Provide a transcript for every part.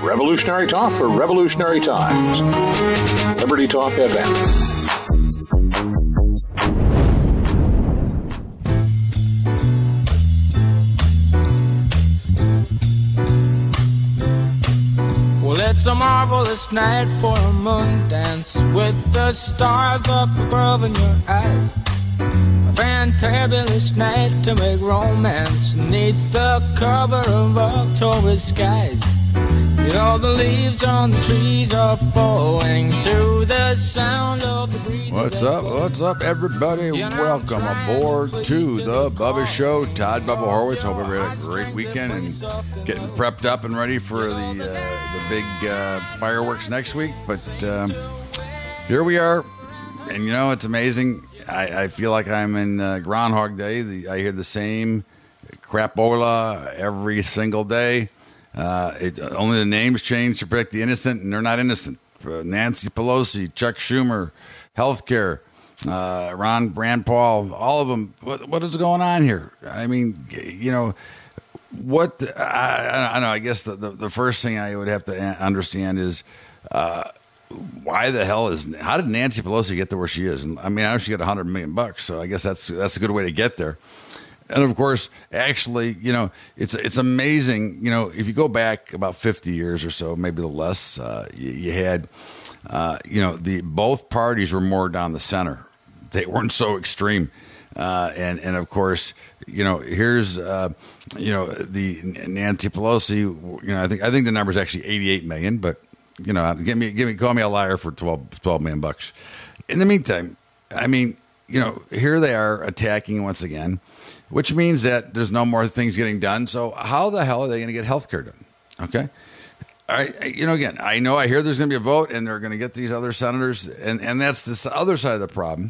Revolutionary talk for revolutionary times. Liberty Talk FM. It's a marvelous night for a moon dance with the stars up above in your eyes. A fantabulous night to make romance neath the cover of October skies. You know the leaves on the trees are falling to the sound of the breeze. What's up, everybody? Welcome aboard to the Bubba Show. Todd Bubba Horwitz. Hope everybody had a great weekend and getting prepped up and ready for the big fireworks next week. But here we are, and you know it's amazing. I feel like I'm in Groundhog Day. I hear the same crapola every single day. Only the names change to protect the innocent, and they're not innocent. Nancy Pelosi, Chuck Schumer, healthcare, Ron Rand Paul, all of them. What is going on here? I mean, you know, what? I know. I guess the first thing I would have to understand is why the hell how did Nancy Pelosi get to where she is? And I mean, I know she got $100 million, so I guess that's a good way to get there. And of course, actually, you know, it's amazing. You know, if you go back about 50 years or so, maybe a little less, you had, you know, both parties were more down the center. They weren't so extreme. And of course, you know, here's, you know, the Nancy Pelosi. You know, I think the number is actually 88 million. But you know, call me a liar for $12 million. In the meantime, I mean, you know, here they are attacking once again. Which means that there's no more things getting done. So how the hell are they going to get health care done? Okay. All right. You know, again, I hear there's going to be a vote and they're going to get these other senators. And that's this other side of the problem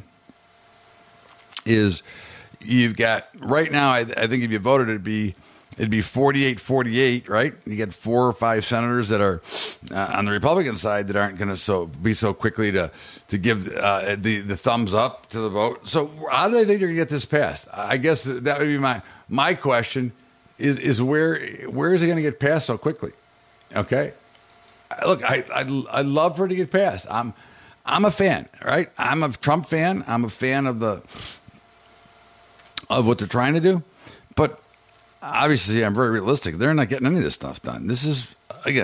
is you've got right now, I think if you voted, it'd be 48-48, right? You get 4 or 5 senators that are on the Republican side that aren't going to be so quickly to give the thumbs up to the vote. So how do they think they're going to get this passed? I guess that would be my question is where is it going to get passed so quickly? Okay. Look, I'd love for it to get passed. I'm a fan, right? I'm a Trump fan. I'm a fan of what they're trying to do, but obviously, I'm very realistic. They're not getting any of this stuff done. This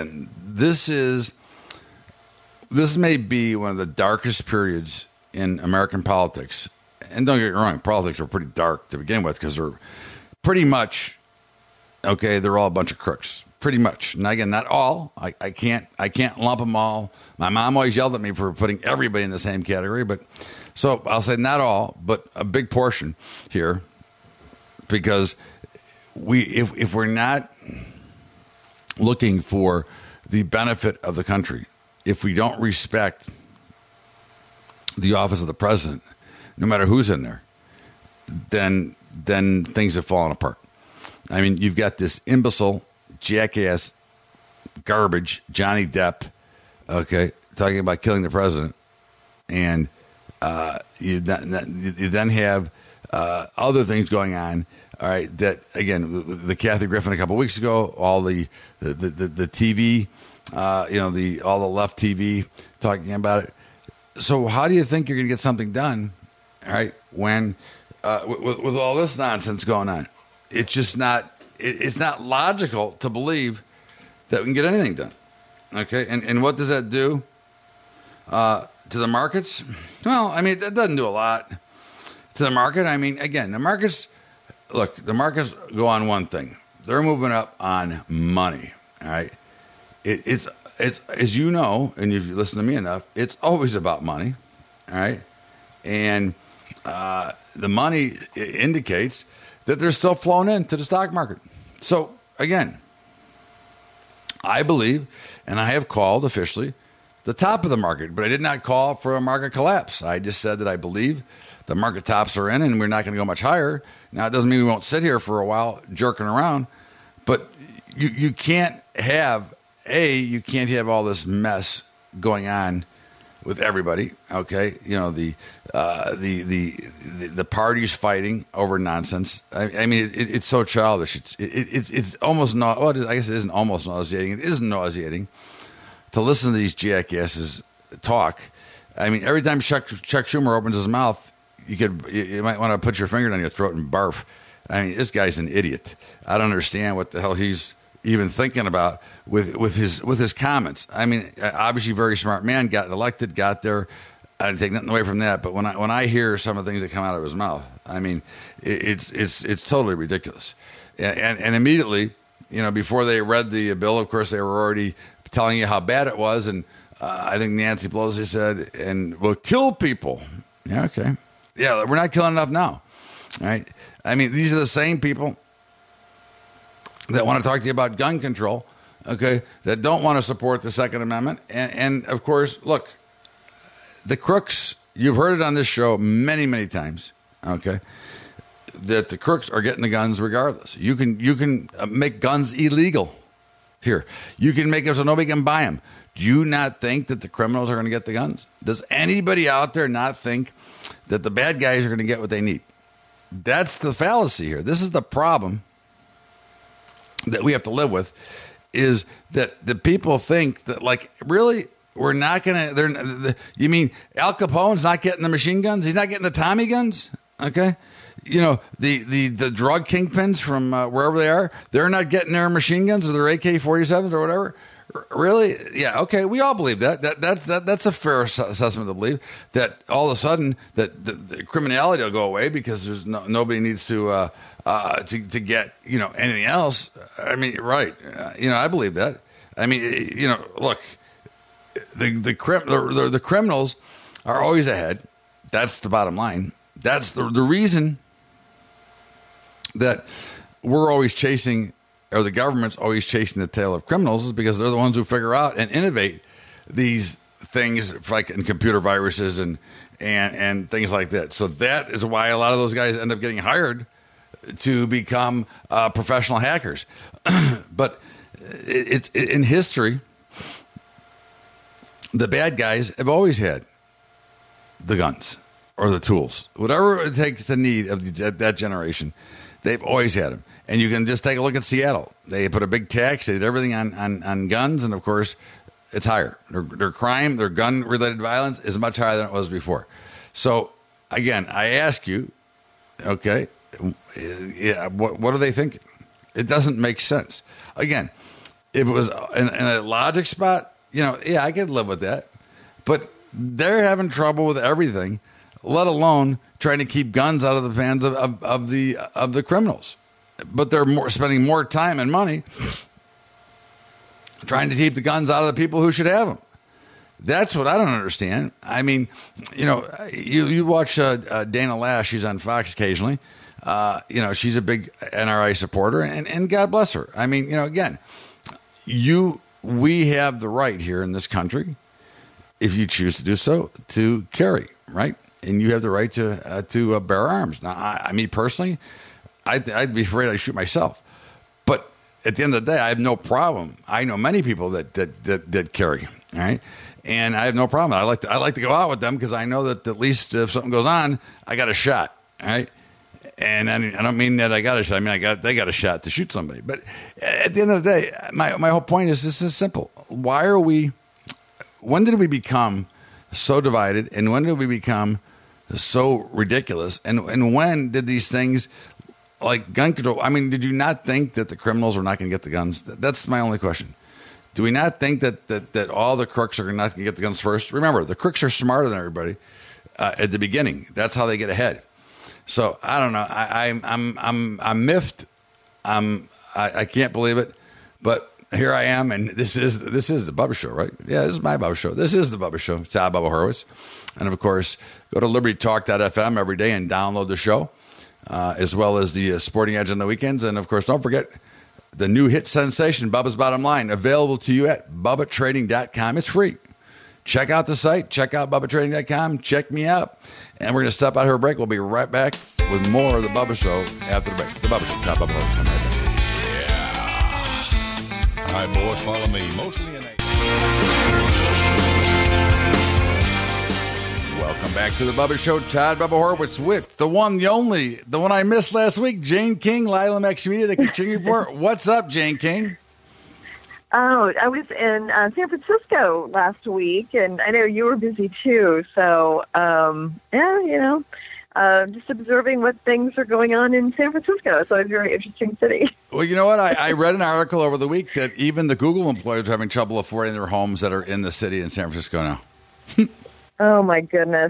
may be one of the darkest periods in American politics. And don't get me wrong, politics are pretty dark to begin with because they're pretty much, okay, they're all a bunch of crooks. Pretty much. And again, not all. I can't lump them all. My mom always yelled at me for putting everybody in the same category. But so I'll say not all, but a big portion here because if we're not looking for the benefit of the country, if we don't respect the office of the president, no matter who's in there, then things have fallen apart. I mean, you've got this imbecile, jackass, garbage, Johnny Depp, okay, talking about killing the president, and you then have other things going on. All right, that again, the Kathy Griffin a couple of weeks ago, all the TV, you know, all the left TV talking about it. So how do you think you're going to get something done? All right, when with all this nonsense going on, it's just not. It's not logical to believe that we can get anything done. Okay, and what does that do to the markets? Well, I mean, that doesn't do a lot to the market. I mean, again, the markets. Look, the markets go on one thing. They're moving up on money. All right. It's as you know, and if you listen to me enough, it's always about money. All right. And the money indicates that they're still flowing into the stock market. So again, I believe, and I have called officially the top of the market, but I did not call for a market collapse. I just said that I believe the market tops are in and we're not going to go much higher. Now, it doesn't mean we won't sit here for a while jerking around, but you can't have all this mess going on with everybody. Okay, you know the parties fighting over nonsense. I mean, it's so childish. It's almost not. Well, I guess it isn't almost nauseating. It isn't nauseating to listen to these jackasses talk. I mean, every time Chuck Schumer opens his mouth, you might want to put your finger down your throat and barf. I mean, this guy's an idiot. I don't understand what the hell he's even thinking about with his comments. I mean, obviously, very smart man, got elected, got there. I didn't take nothing away from that. But when I hear some of the things that come out of his mouth, I mean, it's totally ridiculous. And immediately, you know, before they read the bill, of course, they were already telling you how bad it was. And I think Nancy Pelosi said, and we'll kill people. Yeah, okay. Yeah, we're not killing enough now. All right. I mean, these are the same people that want to talk to you about gun control, okay, that don't want to support the Second Amendment. And of course, look, the crooks, you've heard it on this show many, many times, okay, that the crooks are getting the guns regardless. You can make guns illegal here. You can make it so nobody can buy them. Do you not think that the criminals are going to get the guns? Does anybody out there not think that the bad guys are going to get what they need? That's the fallacy here. This is the problem that we have to live with, is that the people think that, like, really, we're not going to, you mean Al Capone's not getting the machine guns? He's not getting the Tommy guns? Okay. You know, the drug kingpins from wherever they are, they're not getting their machine guns or their AK-47s or whatever. Really? Yeah. Okay. We all believe that. That's a fair assessment to believe that all of a sudden that the criminality will go away because there's nobody needs to get, you know, anything else. I mean, right. You know, I believe that. I mean, you know, look, the criminals are always ahead. That's the bottom line. That's the reason that we're always chasing, or the government's always chasing the tail of criminals, is because they're the ones who figure out and innovate these things like in computer viruses and things like that. So that is why a lot of those guys end up getting hired to become professional hackers. But it's in history, the bad guys have always had the guns or the tools, whatever it takes the need of that generation. They've always had them. And you can just take a look at Seattle. They put a big tax. They did everything on guns. And, of course, it's higher. Their crime, their gun-related violence is much higher than it was before. So, again, I ask you, okay, yeah, what are they thinking? It doesn't make sense. Again, if it was in a logic spot, you know, yeah, I could live with that. But they're having trouble with everything, let alone trying to keep guns out of the hands of the criminals. But they're spending more time and money trying to keep the guns out of the people who should have them. That's what I don't understand. I mean, you know, you watch Dana Lash. She's on Fox occasionally. You know, she's a big NRA supporter, and God bless her. I mean, you know, again, we have the right here in this country, if you choose to do so, to carry, right? And you have the right to bear arms. Now, I mean, personally, I'd be afraid I'd shoot myself. But at the end of the day, I have no problem. I know many people that carry, all right? And I have no problem. I like to go out with them because I know that at least if something goes on, I got a shot, all right? And I don't mean that I got a shot. I mean, they got a shot to shoot somebody. But at the end of the day, my whole point is this is simple. When did we become so divided? And when did we become so ridiculous? And when did these things like gun control? I mean, did you not think that the criminals were not going to get the guns? That's my only question. Do we not think that all the crooks are not going to get the guns first? Remember, the crooks are smarter than everybody at the beginning. That's how they get ahead. So I don't know. I'm miffed. I can't believe it. But here I am, and this is the Bubba Show, right? Yeah, this is my Bubba Show. This is the Bubba Show. It's Bubba Horowitz. And, of course, go to LibertyTalk.fm every day and download the show, as well as the Sporting Edge on the weekends. And, of course, don't forget the new hit sensation, Bubba's Bottom Line, available to you at BubbaTrading.com. It's free. Check out the site. Check out BubbaTrading.com. Check me out. And we're going to step out here for a break. We'll be right back with more of the Bubba Show after the break. The Bubba Show. Top Bubba Horowitz. Come right back. All right, boys, follow me. Mostly in Welcome back to the Bubba Show. Todd Bubba Horowitz with the one, the only, the one I missed last week, Jane King, Lila Maximita, the Kaching Report. What's up, Jane King? Oh, I was in San Francisco last week, and I know you were busy too. So, just observing what things are going on in San Francisco. So it's a very interesting city. Well, you know what? I read an article over the week that even the Google employees are having trouble affording their homes that are in the city in San Francisco now. Oh, my goodness.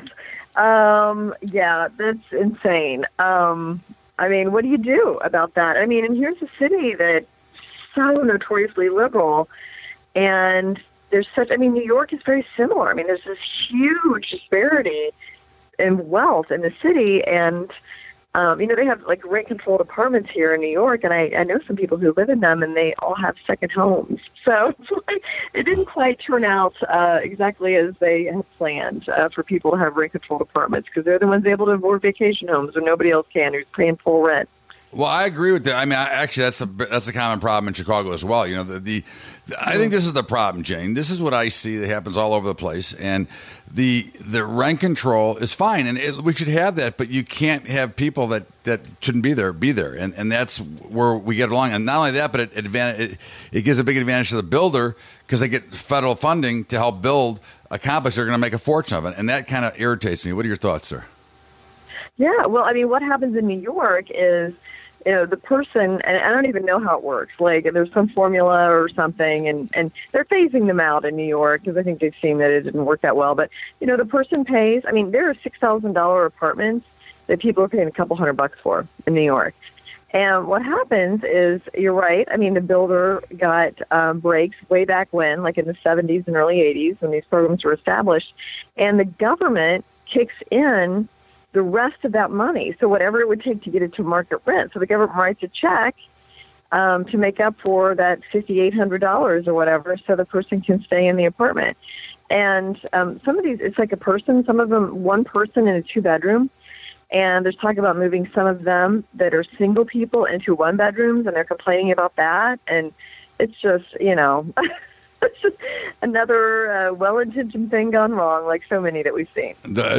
Yeah, that's insane. I mean, what do you do about that? I mean, and here's a city that's so notoriously liberal, and there's New York is very similar. I mean, there's this huge disparity in wealth in the city, and they have like rent-controlled apartments here in New York, and I know some people who live in them, and they all have second homes. So it's like, it didn't quite turn out exactly as they had planned for people to have rent-controlled apartments, because they're the ones able to afford vacation homes when nobody else can, who's paying full rent. Well, I agree with that. I mean, actually, that's a common problem in Chicago as well. You know, I think this is the problem, Jane. This is what I see that happens all over the place, and the rent control is fine, and we should have that, but you can't have people that shouldn't be there, and that's where we get along. And not only that, but it gives a big advantage to the builder because they get federal funding to help build a complex they're going to make a fortune of it, and that kind of irritates me. What are your thoughts, sir? Yeah, well, I mean, what happens in New York is, the person, and I don't even know how it works, like there's some formula or something, and they're phasing them out in New York because I think they've seen that it didn't work that well. But, the person pays, I mean, there are $6,000 apartments that people are paying a couple $100 for in New York. And what happens is, you're right, I mean, the builder got breaks way back when, like in the 70s and early 80s when these programs were established, and the government kicks in the rest of that money, so whatever it would take to get it to market rent. So the government writes a check to make up for that $5,800 or whatever, so the person can stay in the apartment. And some of these, it's like a person, some of them, one person in a 2-bedroom, and there's talk about moving some of them that are single people into 1-bedrooms, and they're complaining about that. And it's just, it's just another well-intentioned thing gone wrong, like so many that we've seen.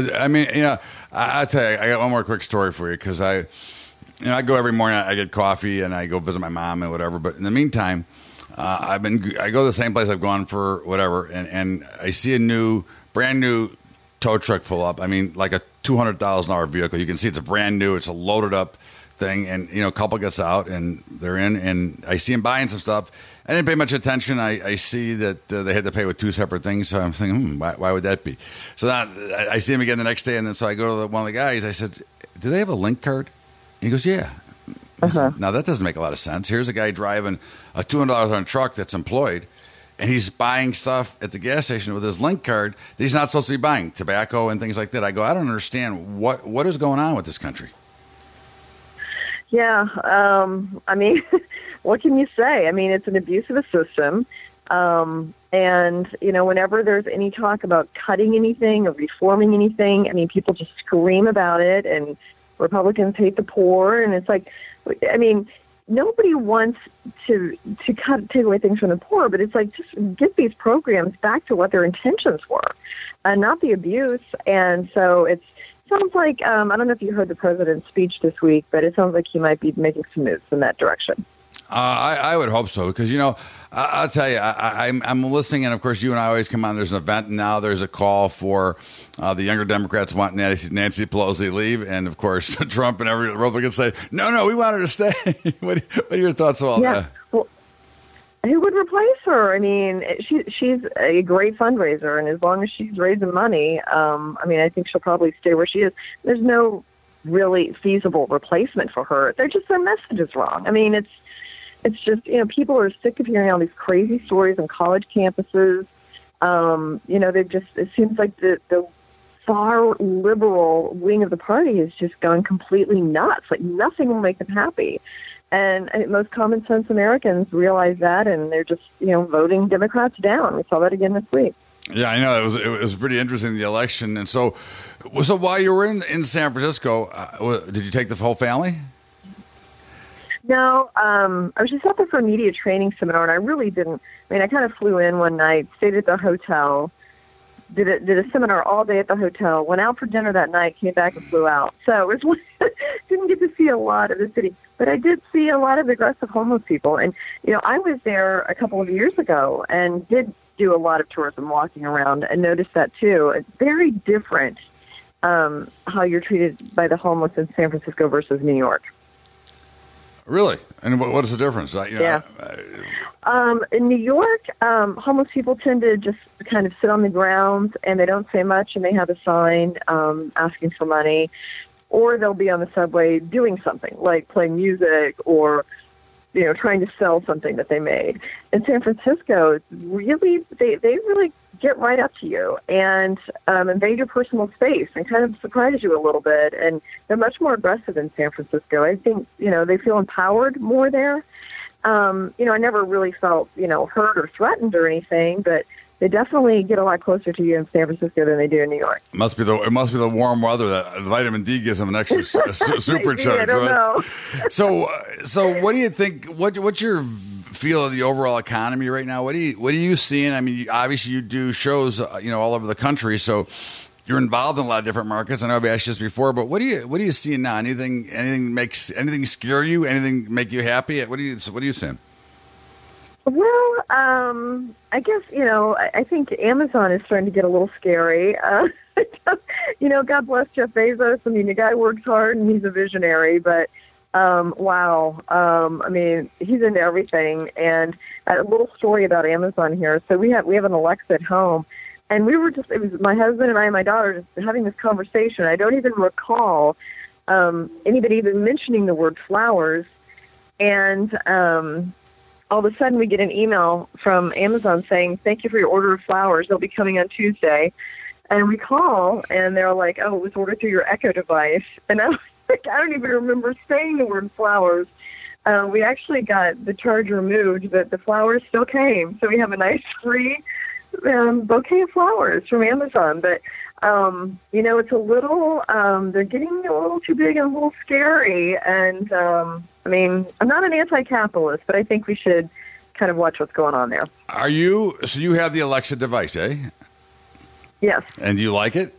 I tell you, I got one more quick story for you because I go every morning. I get coffee and I go visit my mom and whatever. But in the meantime, I go to the same place I've gone for whatever, and I see a brand new tow truck pull up. I mean, like a $200,000 vehicle. You can see it's a brand new. It's a loaded up thing, and a couple gets out and they're in, and I see him buying some stuff. I didn't pay much attention. I see that they had to pay with 2 separate things, so I'm thinking, why would that be? So now I see him again the next day, and then so I go to one of the guys. I said, "Do they have a link card?" He goes, "Yeah." Said, now that doesn't make a lot of sense. Here's a guy driving a $200 on a truck that's employed, and he's buying stuff at the gas station with his link card that he's not supposed to be buying, tobacco and things like that. I go, I don't understand what is going on with this country. Yeah, I mean, what can you say? I mean, it's an abuse of the system. And, whenever there's any talk about cutting anything or reforming anything, I mean, people just scream about it, and Republicans hate the poor. And it's like, I mean, nobody wants to take away things from the poor, but it's like, just get these programs back to what their intentions were, and not the abuse. And so sounds like, I don't know if you heard the president's speech this week, but it sounds like he might be making some moves in that direction. I would hope so, because, I'll tell you, I'm listening, and of course you and I always come on. There's an event, and now there's a call for the younger Democrats want Nancy Pelosi to leave, and of course Trump and every Republican say, no, we want her to stay. What are your thoughts on all that? Well, who would replace her? I mean, she's a great fundraiser, and as long as she's raising money, I think she'll probably stay where she is. There's no really feasible replacement for her. Their message is wrong. I mean, it's just, people are sick of hearing all these crazy stories on college campuses. It seems like the far liberal wing of the party is just going completely nuts. Like, nothing will make them happy. And I think most common sense Americans realize that, and they're just, voting Democrats down. We saw that again this week. Yeah, I know. It was pretty interesting, the election. And so while you were in San Francisco, did you take the whole family? No, I was just out there for a media training seminar, and I really didn't. I mean, I kind of flew in one night, stayed at the hotel, did a seminar all day at the hotel, went out for dinner that night, came back and flew out. So it was didn't get to see a lot of the city, but I did see a lot of aggressive homeless people. And I was there a couple of years ago and did do a lot of tourism, walking around, and noticed that too. It's very different how you're treated by the homeless in San Francisco versus New York. Really? And what is the difference? In New York, homeless people tend to just kind of sit on the ground, and they don't say much, and they have a sign asking for money, or they'll be on the subway doing something, like playing music or, trying to sell something that they made. In San Francisco, it's really, they really get right up to you and invade your personal space and kind of surprise you a little bit. And they're much more aggressive in San Francisco. I think, they feel empowered more there. I never really felt, hurt or threatened or anything, but they definitely get a lot closer to you in San Francisco than they do in New York. It must be the warm weather that vitamin D gives them an extra supercharge. I don't know. So what do you think? What's your feel of the overall economy right now? What are you seeing? I mean, obviously you do shows, all over the country, so you're involved in a lot of different markets. I know I've asked you this before, but what are you seeing now? Anything scare you? Anything make you happy? What are you seeing? Well, I guess, I think Amazon is starting to get a little scary. God bless Jeff Bezos. I mean, the guy works hard and he's a visionary, but wow. He's into everything. And a little story about Amazon here. So we have an Alexa at home, and it was my husband and I and my daughter just having this conversation. I don't even recall anybody even mentioning the word flowers. And all of a sudden we get an email from Amazon saying, "Thank you for your order of flowers. They'll be coming on Tuesday." And we call, and they're like, "Oh, it was ordered through your Echo device." And I was like, I don't even remember saying the word flowers. We actually got the charge removed, but the flowers still came. So we have a nice free bouquet of flowers from Amazon. But, it's a little, they're getting a little too big and a little scary. And, I'm not an anti-capitalist, but I think we should kind of watch what's going on there. So you have the Alexa device, eh? Yes. And do you like it?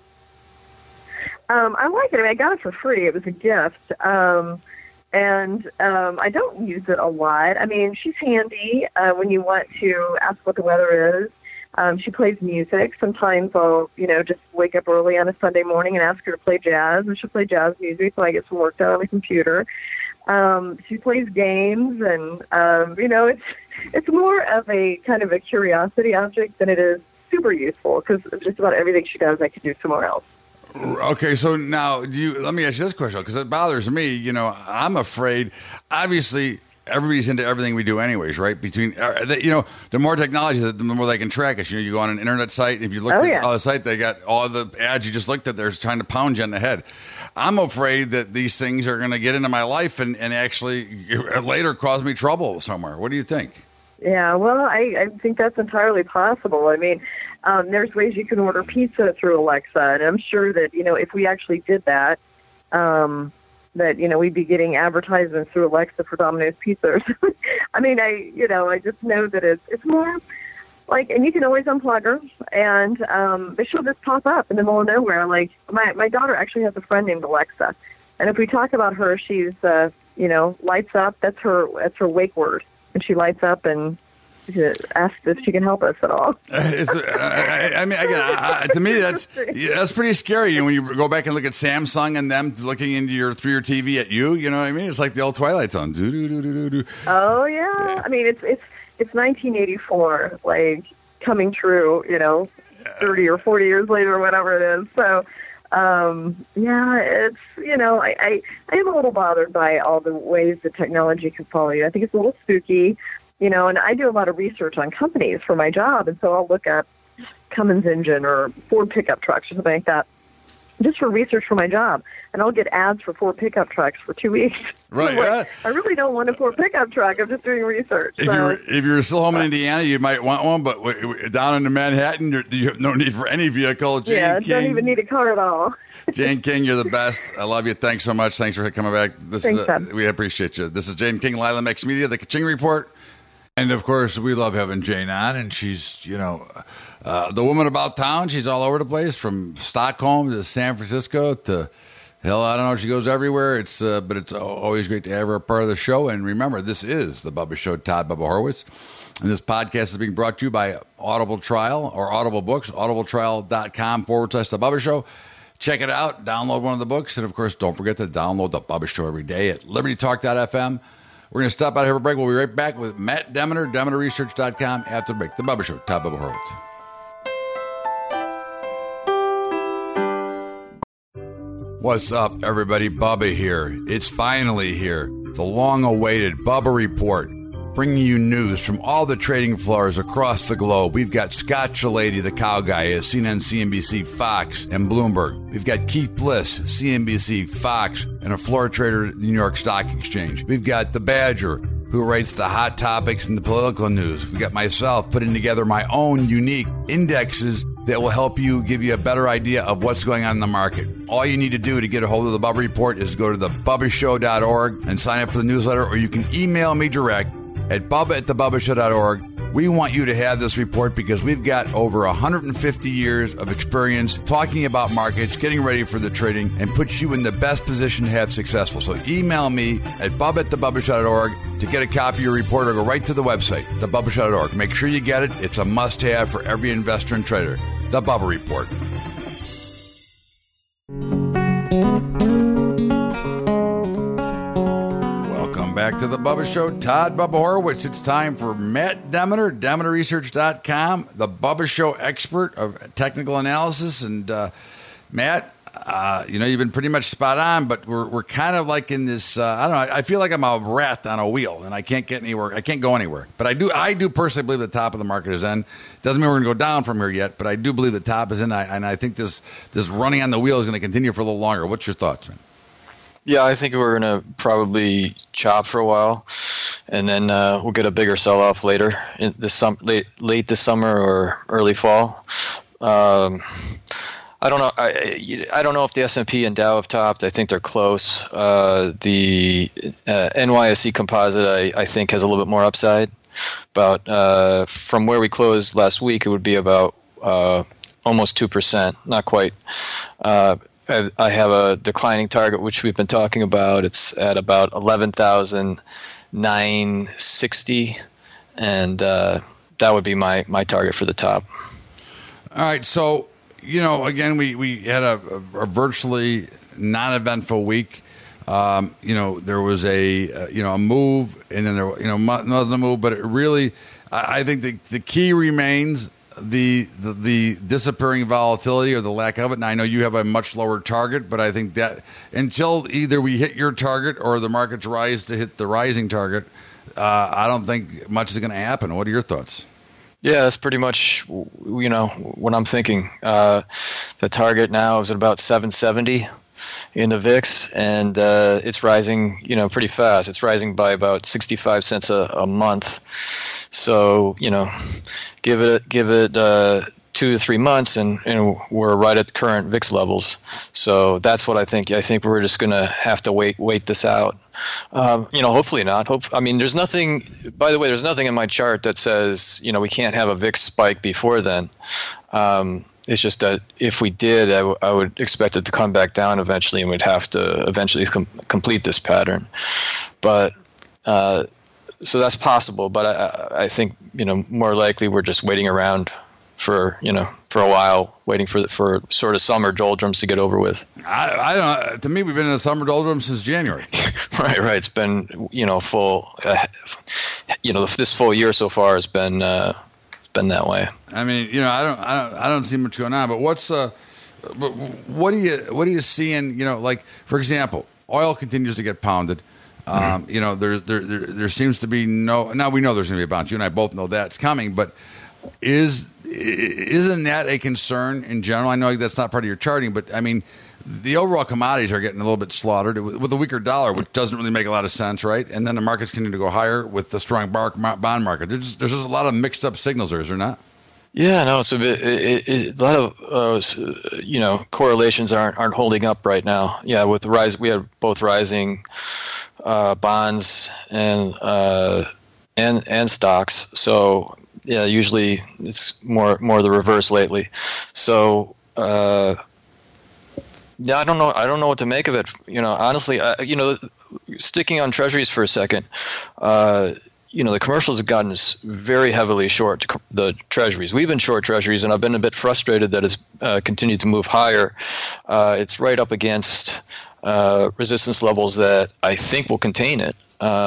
I like it. I got it for free. It was a gift. And I don't use it a lot. She's handy when you want to ask what the weather is. She plays music. Sometimes I'll, just wake up early on a Sunday morning and ask her to play jazz, and she'll play jazz music so I get some work done on the computer. She plays games, and, it's more of a kind of a curiosity object than it is super useful, because just about everything she does I could do somewhere else. Okay, so now let me ask you this question, because it bothers me. I'm afraid, obviously, everybody's into everything we do anyways, right? The more technology, the more they can track us. You go on an internet site, if you look at the site, they got all the ads you just looked at. They're trying to pound you in the head. I'm afraid that these things are going to get into my life and actually later cause me trouble somewhere. What do you think? Yeah, well, I think that's entirely possible. There's ways you can order pizza through Alexa, and I'm sure that, if we actually did that, we'd be getting advertisements through Alexa for Domino's Pizza. I just know that it's more like, and you can always unplug her, and she'll just pop up in the middle of nowhere. Like, my daughter actually has a friend named Alexa, and if we talk about her, she's, lights up. That's her wake word. And she lights up and asks if she can help us at all. To me, that's pretty scary. When you go back and look at Samsung and them looking into through your TV at you, you know what I mean? It's like the old Twilight Zone. Oh yeah, it's 1984, like coming true. 30 or 40 years later, or whatever it is. So. It's, I am a little bothered by all the ways that technology can follow you. I think it's a little spooky, and I do a lot of research on companies for my job, and so I'll look up Cummins engine or Ford pickup trucks or something like that, just for research for my job. And I'll get ads for Ford pickup trucks for 2 weeks. Right. I really don't want a Ford pickup truck. I'm just doing research. If you're still home in Indiana, you might want one, but down in Manhattan, you have no need for any vehicle. King, don't even need a car at all. Jane King, you're the best. I love you. Thanks so much. Thanks for coming back. We appreciate you. This is Jane King, Lila Mix Media, The Ka-Ching Report. And, of course, we love having Jane on, and she's, the woman about town. She's all over the place, from Stockholm to San Francisco to, hell, I don't know, she goes everywhere. But it's always great to have her a part of the show. And remember, this is The Bubba Show, Todd Bubba Horwitz. And this podcast is being brought to you by Audible Trial or Audible Books, audibletrial.com/The Bubba Show. Check it out. Download one of the books. And, of course, don't forget to download The Bubba Show every day at libertytalk.fm. We're going to stop out here for a break. We'll be right back with Matt Demeter, DemeterResearch.com, after the break. The Bubba Show, Todd Bubba Horwitz. What's up, everybody? Bubba here. It's finally here. The long-awaited Bubba Report, bringing you news from all the trading floors across the globe. We've got Scott Chilady, the cow guy, at CNN, CNBC, Fox, and Bloomberg. We've got Keith Bliss, CNBC, Fox, and a floor trader at the New York Stock Exchange. We've got the Badger, who writes the hot topics and the political news. We've got myself putting together my own unique indexes that will help you, give you a better idea of what's going on in the market. All you need to do to get a hold of the Bubba Report is go to thebubbashow.org and sign up for the newsletter, or you can email me direct at bubba@thebubbashow.org. We want you to have this report because we've got over 150 years of experience talking about markets, getting ready for the trading, and puts you in the best position to have successful. So email me at bubba@thebubbashow.org to get a copy of your report, or go right to the website, thebubbashow.org. Make sure you get it. It's a must-have for every investor and trader. The Bubba Report. Back to the Bubba Show. Todd Bubba Horwitz. It's time for Matt Demeter, DemeterResearch.com, the Bubba Show expert of technical analysis. And Matt, you've been pretty much spot on, but we're kind of like in this. I don't know. I feel like I'm a rat on a wheel, and I can't get anywhere. I can't go anywhere. But I do personally believe the top of the market is in. Doesn't mean we're going to go down from here yet, but I do believe the top is in. And I think this running on the wheel is going to continue for a little longer. What's your thoughts, man? Yeah, I think we're going to probably chop for a while, and then we'll get a bigger sell-off later in late this summer or early fall. I don't know. I don't know if the S&P and Dow have topped. I think they're close. The NYSE Composite, I think, has a little bit more upside. About from where we closed last week, it would be about almost 2%. Not quite. I have a declining target, which we've been talking about. It's at about 11,960, and that would be my target for the top. All right. So, again, we had a virtually non-eventful week. There was a move, and then there another move, but it really, I think the key remains the disappearing volatility or the lack of it. And I know you have a much lower target, but I think that until either we hit your target or the markets rise to hit the rising target, I don't think much is going to happen. What are your thoughts? Yeah, that's pretty much, what I'm thinking. The target now is at about 770 in the VIX, and it's rising, pretty fast. It's rising by about 65 cents a month. So, give it 2 to 3 months, and we're right at the current VIX levels. So that's what I think. I think we're just going to have to wait this out. Hopefully not. There's nothing. By the way, there's nothing in my chart that says we can't have a VIX spike before then. It's just that if we did, I would expect it to come back down eventually, and we'd have to eventually complete this pattern. But so that's possible. But I think more likely we're just waiting around for a while, waiting for sort of summer doldrums to get over with. I don't know. To me, we've been in a summer doldrums since January. Right. It's been full. This full year so far has been that way. I don't see much going on. But what are you seeing? For example, oil continues to get pounded. There seems to be no. Now we know there's going to be a bounce. You and I both know that's coming. But isn't that a concern in general? I know that's not part of your charting, but the overall commodities are getting a little bit slaughtered with a weaker dollar, which doesn't really make a lot of sense, right? And then the markets continue to go higher with the strong bond market. There's just a lot of mixed up signals there, is there not? Yeah, no, it's a bit. A lot of correlations aren't holding up right now. Yeah, with the rise, we have both rising bonds and and stocks. So yeah, usually it's more the reverse lately. So yeah, I don't know what to make of it. Honestly, sticking on treasuries for a second. The commercials have gotten us very heavily short the treasuries. We've been short treasuries, and I've been a bit frustrated that it's continued to move higher. It's right up against resistance levels that I think will contain it,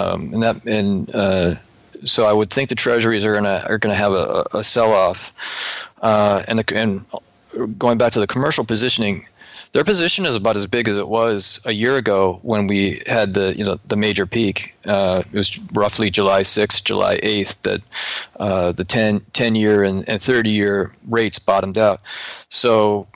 so I would think the treasuries are gonna have a sell-off, and going back to the commercial positioning. Their position is about as big as it was a year ago when we had the major peak. It was roughly July 6th, July 8th that the 10-year and 30-year rates bottomed out. So,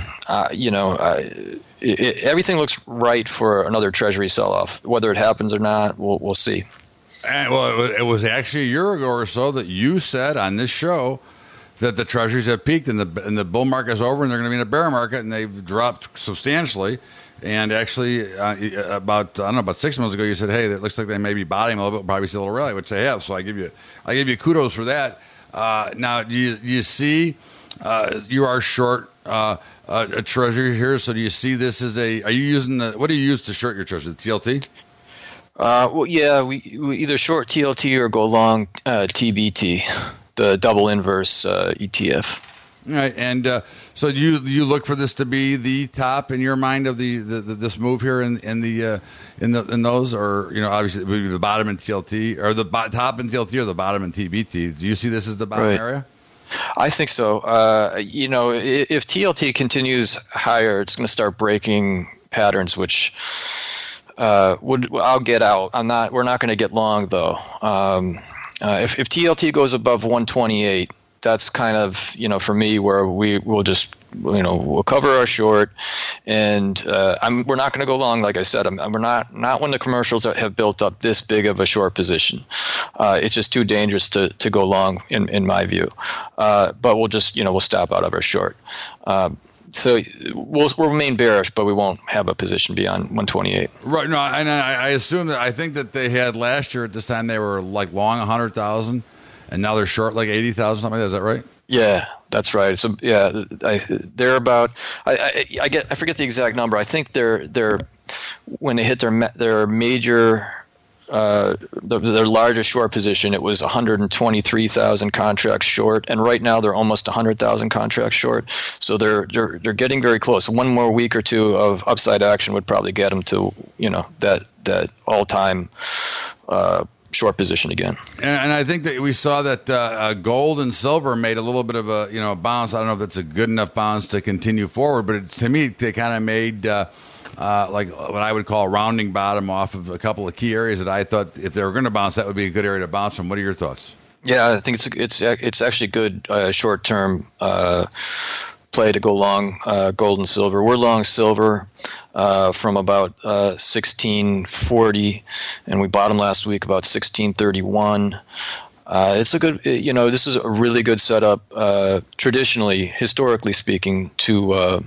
everything looks right for another Treasury sell-off. Whether it happens or not, we'll see. Well, it was actually a year ago or so that you said on this show that the treasuries have peaked and the bull market is over and they're going to be in a bear market, and they've dropped substantially. And actually, about 6 months ago, you said, "Hey, it looks like they may be bottoming a little bit, probably see a little rally," which they have. So I give you kudos for that. Now, do you see you are short a treasury here? So do you see this as are you using what do you use to short your treasury? The TLT? Well, yeah, we either short TLT or go long TBT. The double inverse ETF. All right, and so you look for this to be the top in your mind of this move here in those, or obviously it would be the bottom in TLT, or the top in TLT, or the bottom in TBT. Do you see this as the bottom area? I think so. If TLT continues higher, it's going to start breaking patterns, which I'll get out. We're not going to get long though. If TLT goes above 128, that's kind of for me where we will just we'll cover our short, and we're not going to go long. Like I said, we're not when the commercials have built up this big of a short position. It's just too dangerous to go long in my view. But we'll just we'll stop out of our short. So we'll remain bearish, but we won't have a position beyond 128. Right. No, and I assume that I think that they had last year at this time they were like long 100,000, and now they're short like 80,000. Something like that. Is that right? Yeah, that's right. So yeah, they're about. I forget the exact number. I think they're when they hit their major. Their largest short position, it was 123,000 contracts short, and right now they're almost 100,000 contracts short. So they're getting very close. One more week or two of upside action would probably get them to that all-time short position again. And I think that we saw that gold and silver made a little bit of a bounce. I don't know if it's a good enough bounce to continue forward, but to me they kind of made. Like what I would call a rounding bottom off of a couple of key areas that I thought if they were going to bounce, that would be a good area to bounce from. What are your thoughts? Yeah, I think it's actually good short-term play to go long gold and silver. We're long silver from about 1640, and we bottomed last week about 1631. It's a good, this is a really good setup, traditionally, historically speaking, to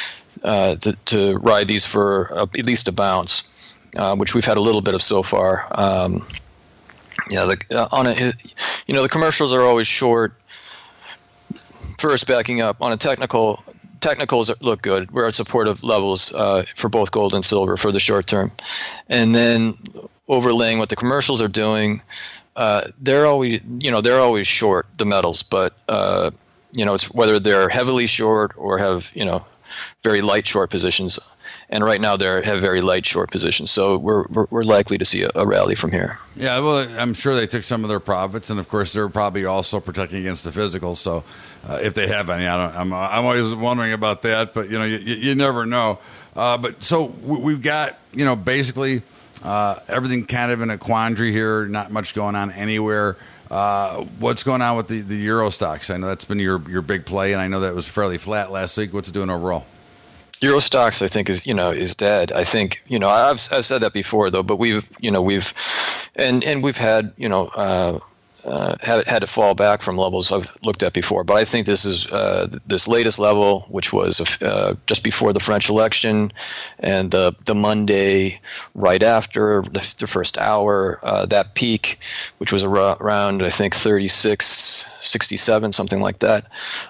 ride these for at least a bounce, which we've had a little bit of so far. The commercials are always short. First, backing up on a technicals look good. We're at supportive levels for both gold and silver for the short term, and then overlaying what the commercials are doing. They're always short the metals, but it's whether they're heavily short or have very light short positions, and right now they have very light short positions. So we're likely to see a rally from here. Yeah, well, I'm sure they took some of their profits, and of course they're probably also protecting against the physicals. So if they have any, I'm always wondering about that, but you never know. But so we've got basically everything kind of in a quandary here. Not much going on anywhere. What's going on with the Euro stocks? I know that's been your big play, and I know that was fairly flat last week. What's it doing overall? Euro stocks, I think, is dead. I think I've said that before though, but we've had had to fall back from levels I've looked at before. But I think this is this latest level, which was just before the French election, and the Monday right after the first hour, that peak, which was around I think 36.67, something like that.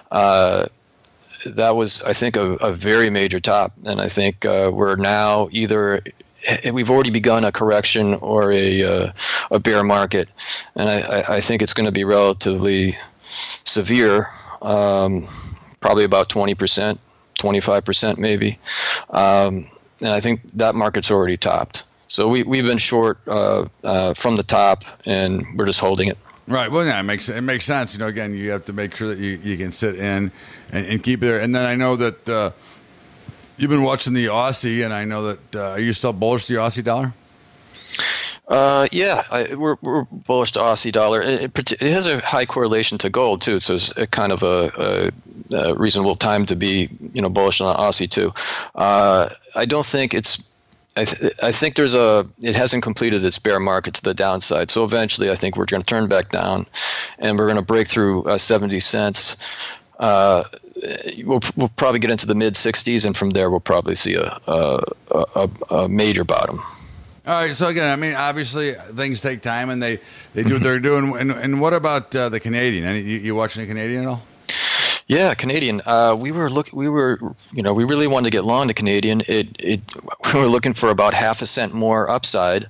That was, I think, a very major top, and I think we're now we've already begun a correction or a bear market, and I think it's going to be relatively severe, probably about 20%, 25% maybe, and I think that market's already topped. So we've been short from the top, and we're just holding it. Right. Well, yeah, it makes sense. Again, you have to make sure that you can sit in and keep it there. And then I know that you've been watching the Aussie, and I know that are you still bullish the Aussie dollar? Yeah, we're bullish the Aussie dollar. It has a high correlation to gold too, so it's a kind of a reasonable time to be bullish on Aussie too. I don't think it's. I think it hasn't completed its bear market to the downside. So eventually I think we're going to turn back down, and we're going to break through 70 cents. We'll probably get into the mid 60s, and from there we'll probably see a major bottom. All right. So again, I mean, obviously things take time, and they do what they're doing. And what about the Canadian? You watching the Canadian at all? Yeah, Canadian. We really wanted to get long the Canadian. We were looking for about half a cent more upside,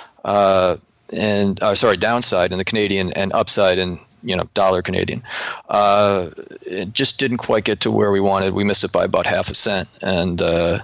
downside in the Canadian, and upside in dollar Canadian. It just didn't quite get to where we wanted. We missed it by about half a cent, and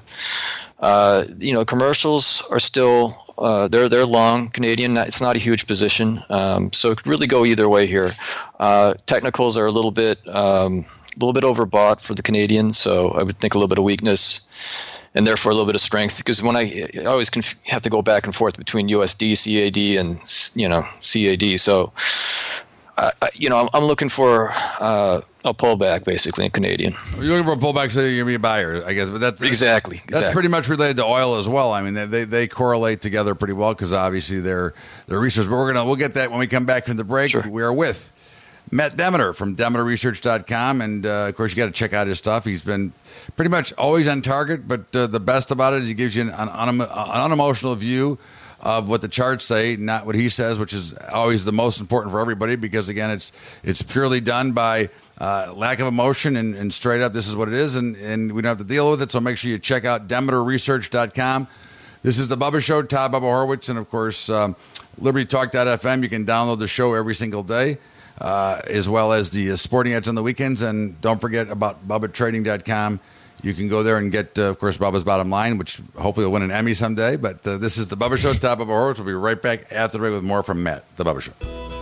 commercials are still. They're long Canadian. It's not a huge position, so it could really go either way here. Technicals are a little bit overbought for the Canadian, so I would think a little bit of weakness, and therefore a little bit of strength. Because when I always have to go back and forth between USD, CAD, and CAD. So I'm looking for a pullback basically in Canadian. You're looking for a pullback, so you're gonna be a buyer, I guess. But that's exactly. That's pretty much related to oil as well. I mean, they correlate together pretty well because obviously they're research. But we'll get that when we come back from the break. Sure. We are with Matt Demeter from DemeterResearch.com, and of course you got to check out his stuff. He's been pretty much always on target, but the best about it is he gives you an unemotional view of what the charts say, not what he says, which is always the most important for everybody, because again, it's purely done by lack of emotion and straight up, this is what it is, and we don't have to deal with it. So make sure you check out DemeterResearch.com. This is the Bubba Show, Todd Bubba Horwitz, and of course, LibertyTalk.fm. You can download the show every single day, as well as the Sporting Edge on the weekends. And don't forget about BubbaTrading.com. You can go there and get, of course, Bubba's Bottom Line, which hopefully will win an Emmy someday. But this is the Bubba Show, Todd Bubba Horwitz. We'll be right back after the break with more from Matt, the Bubba Show.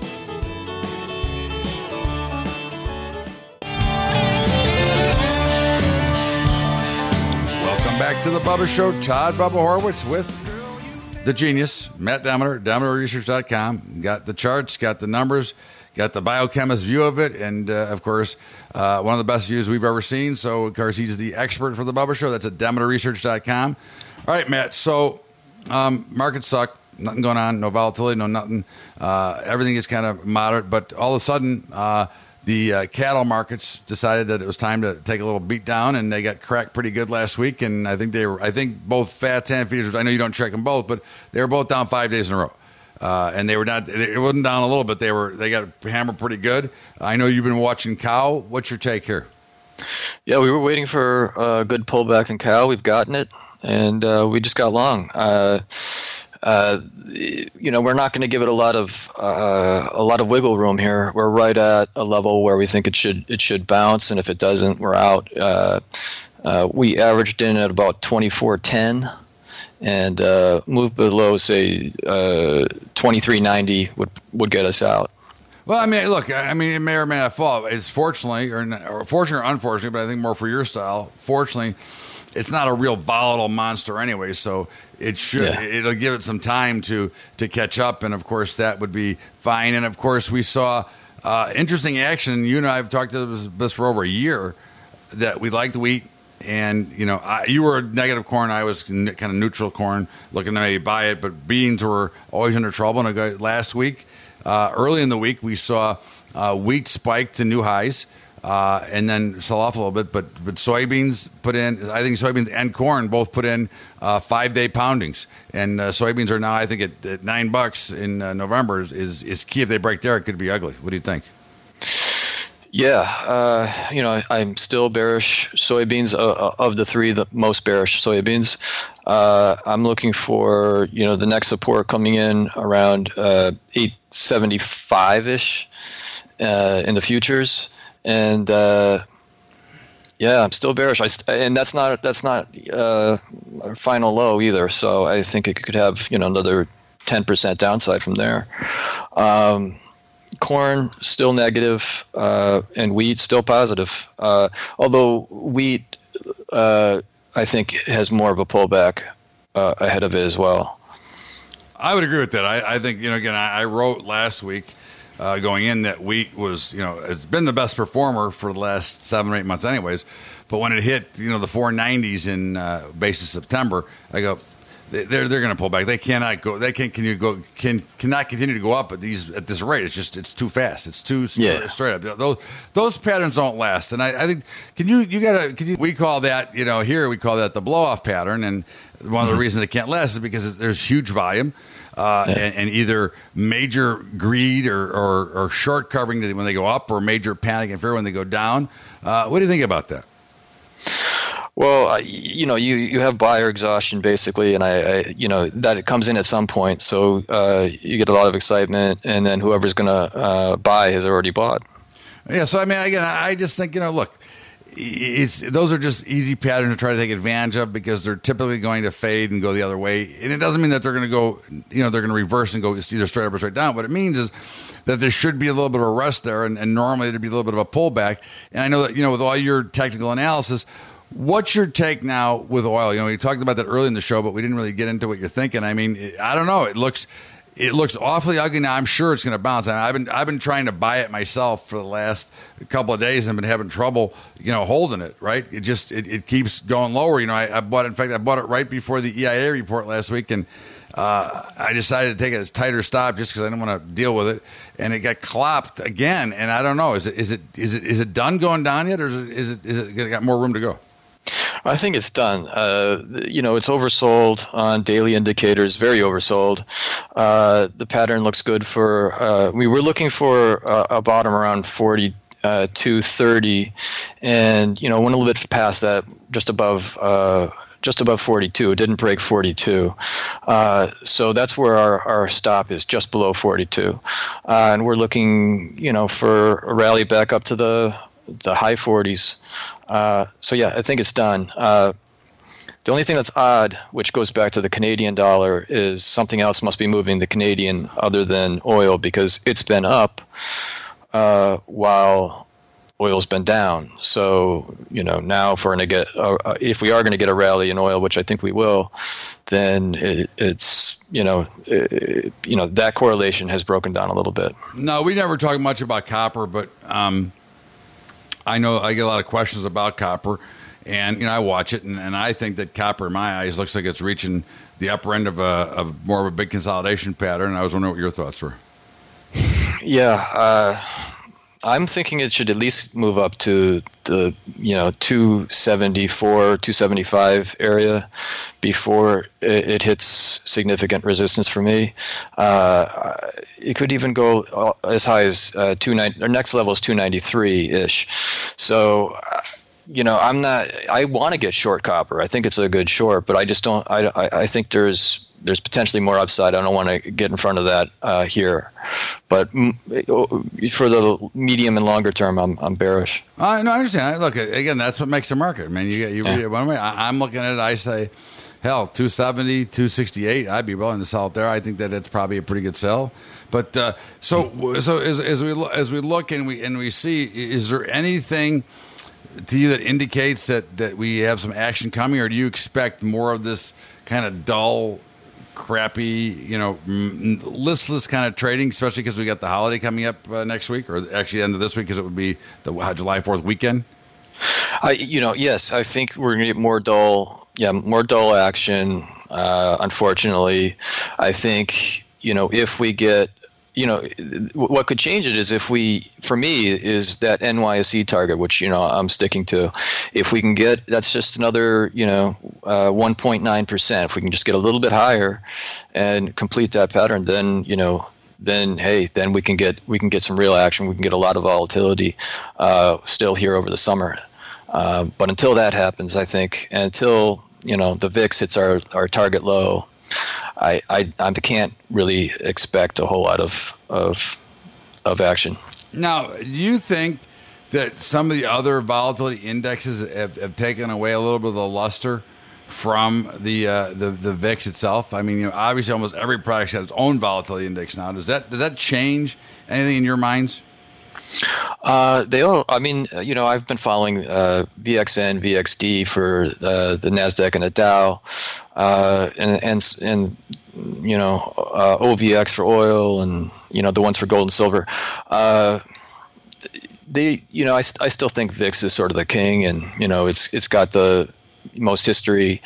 Welcome back to the Bubba Show, Todd Bubba Horwitz with the genius, Matt Demeter, DemeterResearch.com. Got the charts, got the numbers, got the biochemist view of it, and of course, one of the best views we've ever seen. So, of course, he's the expert for the Bubba Show. That's at DemeterResearch.com. All right, Matt. So, markets suck. Nothing going on. No volatility. No nothing. Everything is kind of moderate. But all of a sudden, the cattle markets decided that it was time to take a little beat down, and they got cracked pretty good last week. And I think both fats and feeders. I know you don't check them both, but they were both down 5 days in a row. And they were not. It wasn't down a little bit. They got hammered pretty good. I know you've been watching cow. What's your take here? Yeah, we were waiting for a good pullback in cow. We've gotten it, and we just got long. We're not going to give it a lot of wiggle room here. We're right at a level where we think it should bounce, and if it doesn't, we're out. We averaged in at about 24.10. And move below, say, 23.90 would get us out. Well, I mean, look, it may or may not fall. It's fortunately, or fortunately or unfortunately, but I think more for your style. Fortunately, it's not a real volatile monster anyway, so it should. Yeah. It'll give it some time to catch up, and of course that would be fine. And of course, we saw interesting action. You and I have talked about this for over a year that we liked wheat. And, you were negative corn. I was kind of neutral corn, looking to maybe buy it. But beans were always under trouble. And last week, Early in the week, we saw wheat spike to new highs. And then sell off a little bit, but soybeans put in. I think soybeans and corn both put in 5-day poundings, and soybeans are now I think at $9 in November is key. If they break there, it could be ugly. What do you think? Yeah, I'm still bearish soybeans. Of the three, the most bearish soybeans. I'm looking for the next support coming in around 875-ish in the futures. And I'm still bearish. And that's not a final low either. So I think it could have another 10% downside from there. Corn still negative, and wheat still positive. Although wheat, I think, has more of a pullback ahead of it as well. I would agree with that. I think again, I wrote last week. Going in that wheat was, it's been the best performer for the last 7 or 8 months anyways. But when it hit, the 490s in basis September, I go, they're going to pull back. They cannot go. They cannot continue to go up at this rate. It's too fast. It's too straight up. Those patterns don't last. And I think we call that here we call that the blow off pattern. And one of the reasons it can't last is because there's huge volume. And either major greed or short covering when they go up, or major panic and fear when they go down. What do you think about that? Well, you have buyer exhaustion basically, and that it comes in at some point. So you get a lot of excitement, and then whoever's going to buy has already bought. Yeah. So I just think look. Those are just easy patterns to try to take advantage of because they're typically going to fade and go the other way. And it doesn't mean that they're going to go, they're going to reverse and go either straight up or straight down. What it means is that there should be a little bit of a rest there, and normally there'd be a little bit of a pullback. And I know that, with all your technical analysis, what's your take now with oil? We talked about that early in the show, but we didn't really get into what you're thinking. I mean, I don't know. It looks awfully ugly now. I'm sure it's going to bounce. I've been trying to buy it myself for the last couple of days and been having trouble, holding it. Right? It keeps going lower. I bought it. In fact, I bought it right before the EIA report last week, and I decided to take a tighter stop just because I didn't want to deal with it, and it got clopped again. And I don't know. Is it done going down yet, or is it got more room to go? I think it's done. It's oversold on daily indicators, very oversold. The pattern looks good for, we were looking for a bottom around 42.30, and, went a little bit past that, just above 42. It didn't break 42. So that's where our stop is, just below 42. And we're looking, for a rally back up to the high 40s. So yeah, I think it's done. The only thing that's odd, which goes back to the Canadian dollar, is something else must be moving the Canadian other than oil, because it's been up while oil's been down. So now if if we are going to get a rally in oil, which I think we will, then it's that correlation has broken down a little bit. No, we never talk much about copper, but I know I get a lot of questions about copper, and I watch it, and I think that copper, in my eyes, looks like it's reaching the upper end of more of a big consolidation pattern. I was wondering what your thoughts were. Yeah, I'm thinking it should at least move up to the 274, 275 area before it hits significant resistance for me. It could even go as high as 290. Our next level is 293-ish. So, I want to get short copper. I think it's a good short, but I just don't. I think there's potentially more upside. I don't want to get in front of that here, but for the medium and longer term, I'm bearish. No, I understand. Look, again, that's what makes a market. I mean, you read it one way. I'm looking at it. I say, hell, 270, 268. I'd be willing to sell it there. I think that it's probably a pretty good sell. But so as we look and we see, is there anything to you that indicates that we have some action coming, or do you expect more of this kind of dull, crappy, listless kind of trading, especially because we got the holiday coming up next week, or actually the end of this week, because it would be the July 4th weekend? Yes, I think we're going to get more dull action. Unfortunately, I think, if we get what could change it is for me, is that NYSE target, which, I'm sticking to. If we can get, that's just another, 1.9%. If we can just get a little bit higher and complete that pattern, then, then we can get some real action. We can get a lot of volatility still here over the summer. But until that happens, I think, and until, the VIX hits our target low, I can't really expect a whole lot of action. Now, do you think that some of the other volatility indexes have taken away a little bit of the luster from the VIX itself? I mean, obviously, almost every product has its own volatility index now. Does that change anything in your minds? They all. I mean, I've been following VXN, VXD for the Nasdaq and the Dow, and OVX for oil, and the ones for gold and silver. I still think VIX is sort of the king, and it's got the most history.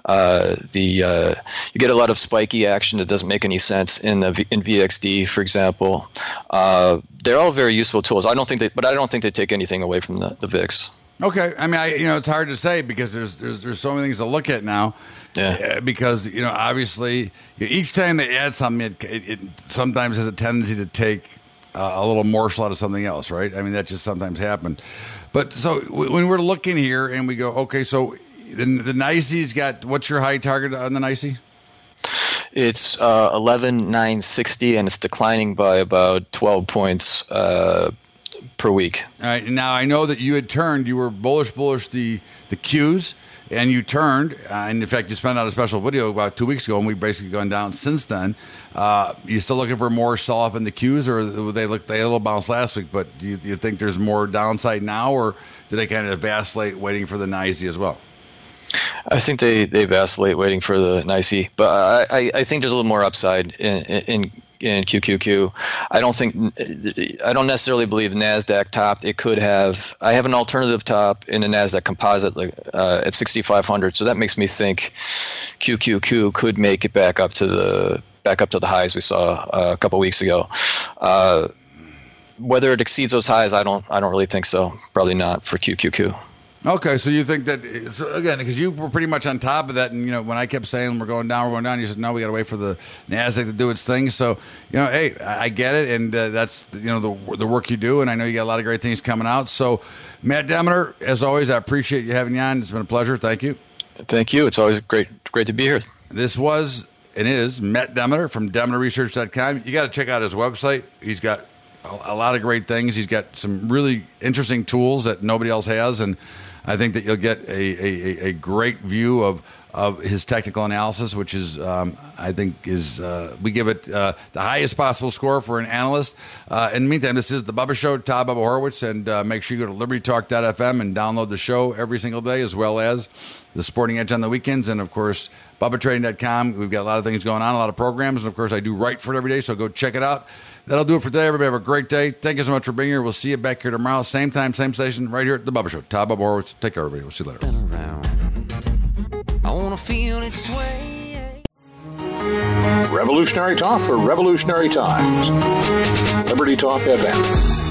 You get a lot of spiky action that doesn't make any sense in VXD, for example. They're all very useful tools. I don't think they take anything away from the VIX. Okay, I mean, it's hard to say because there's so many things to look at now. Yeah. Because obviously, each time they add something, it sometimes has a tendency to take a little morsel out of something else, right? I mean, that just sometimes happens. But so when we're looking here and we go, okay, so the NYSE's got, what's your high target on the NYSE? It's 11,960, and it's declining by about 12 points per week. All right. Now, I know that you were bullish the Qs, and you turned. And in fact, you sent out a special video about 2 weeks ago, and we've basically gone down since then. You still looking for more sell-off in the Qs, or they had a little bounce last week, but do you think there's more downside now, or do they kind of vacillate waiting for the NYSE as well? I think they vacillate waiting for the NYSE, but I think there's a little more upside in QQQ. I don't necessarily believe NASDAQ topped. It could have. I have an alternative top in the NASDAQ composite at 6,500, so that makes me think QQQ could make it back up to the highs we saw a couple weeks ago. Whether it exceeds those highs, I don't really think so. Probably not for QQQ. Okay, so you think that, again, because you were pretty much on top of that, and, when I kept saying we're going down, you said, no, we got to wait for the NASDAQ to do its thing. So, hey, I get it, and that's, the work you do, and I know you got a lot of great things coming out. So, Matt Demeter, as always, I appreciate you having you on. It's been a pleasure. Thank you. Thank you. It's always great to be here. This was, and is, Matt Demeter from DemeterResearch.com. You got to check out his website. He's got a lot of great things. He's got some really interesting tools that nobody else has, and I think that you'll get a great view of his technical analysis, which is, I think, we give it the highest possible score for an analyst. In the meantime, this is The Bubba Show, Todd Bubba Horowitz, and make sure you go to LibertyTalk.fm and download the show every single day, as well as the Sporting Edge on the weekends, and, of course, BubbaTrading.com. We've got a lot of things going on, a lot of programs, and, of course, I do write for it every day, so go check it out. That'll do it for today. Everybody have a great day. Thank you so much for being here. We'll see you back here tomorrow. Same time, same station, right here at The Bubba Show. Todd Bubba Horowitz. Take care, everybody. We'll see you later. I want to feel it sway. Revolutionary talk for revolutionary times. Liberty Talk FM.